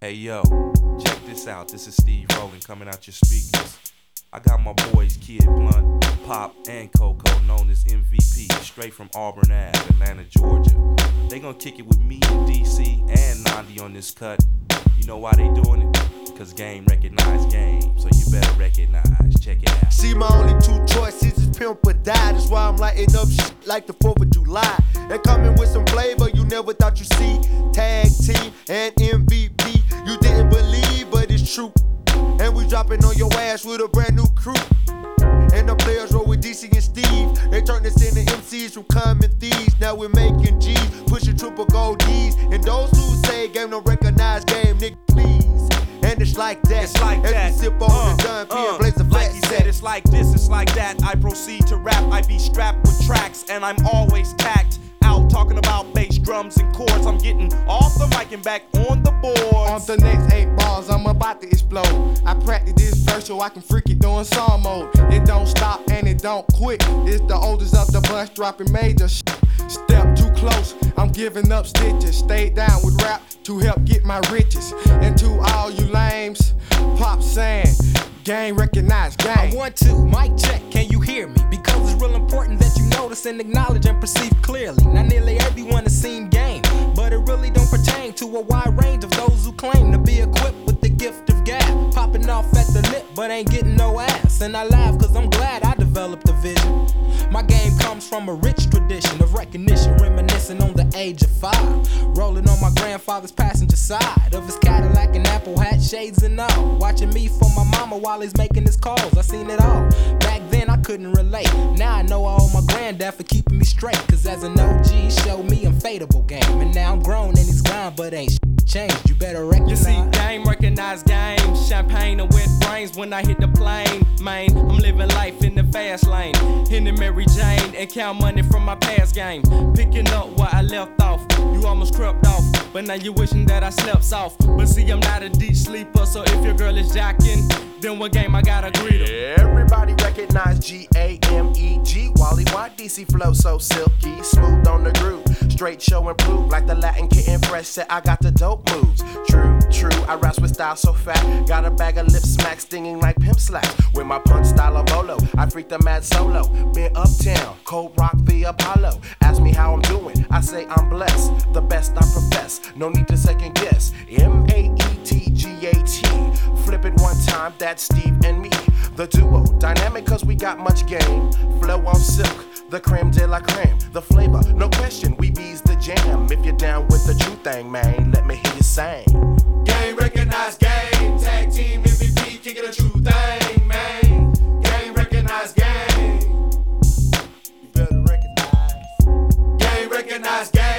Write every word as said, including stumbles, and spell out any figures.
Hey yo, check this out. This is Steve Rowland coming out your speakers. I got my boys Kid Blunt, Pop, and Coco, known as M V P, straight from Auburn Ave, Atlanta, Georgia. They gonna kick it with me and D C and Nandi on this cut. You know why they doing it? Because game recognize game, so you better recognize. Check it out. See, my only two choices is pimp or die. That's why I'm lighting up shit like the fourth of July. They coming with some flavor you never thought you'd see. Tag team and M V P. You didn't believe, but it's true. And we dropping on your ass with a brand new crew. And the players roll with D C and Steve. They turned us into M Cs from common thieves. Now we're making G's, pushing triple gold D's. And those who say game don't recognize game, nigga, please. And it's like that. It's like As that. we sip on uh, the gun, P uh, and blaze a flat Like he set. said, it's like this, it's like that. I proceed to rap. I be strapped with tracks, and I'm always tacked out talking about bass, drums, and chords. I'm getting off the mic and back on the boards. On the next eight bars, I'm about to explode. I practice this verse so I can freak it doing song mode. It don't stop and it don't quit. It's the oldest of the bunch dropping major sh- Step too close, I'm giving up stitches. Stay down with rap to help get my riches. And to all you lames, Pop saying, gang recognize gang. I want to, mic check, can you hear me? Because it's real important that you notice and acknowledge and perceive clearly. Not nearly everyone has seen game, but it really don't pertain to a wide range of those who claim to be equipped with the gift of gab. Popping off at the lip, but ain't getting no ass. And I laugh cause I'm glad I developed a vision. My game comes from a rich tradition of recognition, reminiscing on the age of five. Rolling on my grandfather's passenger side of his Cadillac and apple hat, shades and all. Watching me for my mama while he's making his calls. I seen it all. Back then I couldn't relate. Now I know I owe my granddad for keeping me straight. Cause as an O G, he showed me unfadable game. And now I'm grown and he's gone, but ain't shit changed. You better recognize. You see, game recognize game. Champagne and wet brains when I hit the plane. Man, I'm living life in the fast lane. Hitting Mary Jane and count money from my past game. Picking up where I left off. You almost crept off, but now you wishing that I slept soft. But see, I'm not a deep sleeper, so if your girl is jacking, then what game I gotta greet her? Everybody recognize G A M E G. Wally White, D C flow so silky, smooth on the groove. Straight show and prove like the Latin kitten fresh said I got the dope moves. True, true, I raps with style so fat. Got a bag of lip smack stinging like pimp slaps. With my punch style of Molo, I freak the mad solo. Been uptown, cold rock the Apollo. Ask me how I'm doing, I say I'm blessed. The best I profess, no need to second guess. M A E T G A T. Flip it one time, that's Steve and me. The duo, dynamic cause we got much game. Flow on silk, the creme de la creme. The flavor, no question, we bees the jam. If you're down with the true thing, man, let me hear you sing. Game recognize game. Tag team M V P, kicking a true thing, man. Game recognize game. You better recognize. Game recognize game.